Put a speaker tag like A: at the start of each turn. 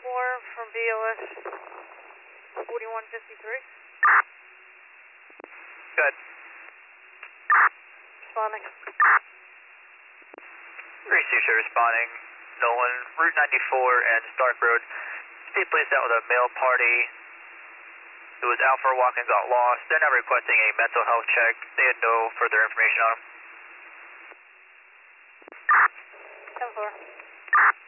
A: More from BLS 4153.
B: Good.
A: Responding.
B: Researcher responding. Nolan, Route 94 and Stark Road. State police out with a male party who was out for a walk and got lost. They're now requesting a mental health check. They had no further information on him.
A: 10-4.